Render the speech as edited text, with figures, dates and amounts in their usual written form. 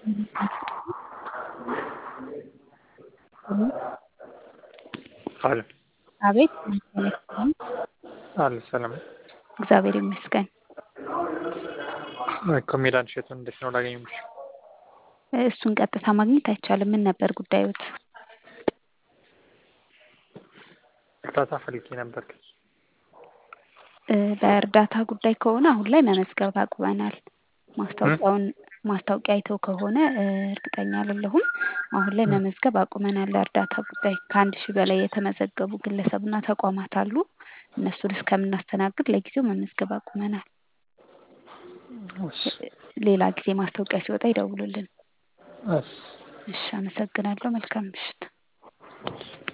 ሄሎ አለ አቤት ይመስገን አለ ሰላም እግዚአብሔር ይመስገን። ኮሜዲያን እሸቱን እንዴት ነው ላገኘው የምችለው? እሱን ቀጥታ ማግኘት አይቻልም። ምን ነበር ጉዳዮት? እርዳታ ፈልጌ ነበር። በእርዳታ ጉዳይ ከሆነ አሁን ላይ መመዝገብ አቁመናል። ማስታወቂያ አይተው ከሆነ እርግጠኛ አይደለሁም። አሁን ላይ መመዝገብ አቁመናል። ለእርዳታ ጉዳይ ከ1000 በላይ የተመዘገቡ ግለሰብና ተቋማት አሉ። እነሱን እስከምናስተናግድ ለጊዜው መመዝገብ አቁመናል። ሌላ ጊዜ ማስታወቂያ ሲወጣ ይደውሉልን። እሺ፣ አመሰግናለሁ። መልካም ምሽት።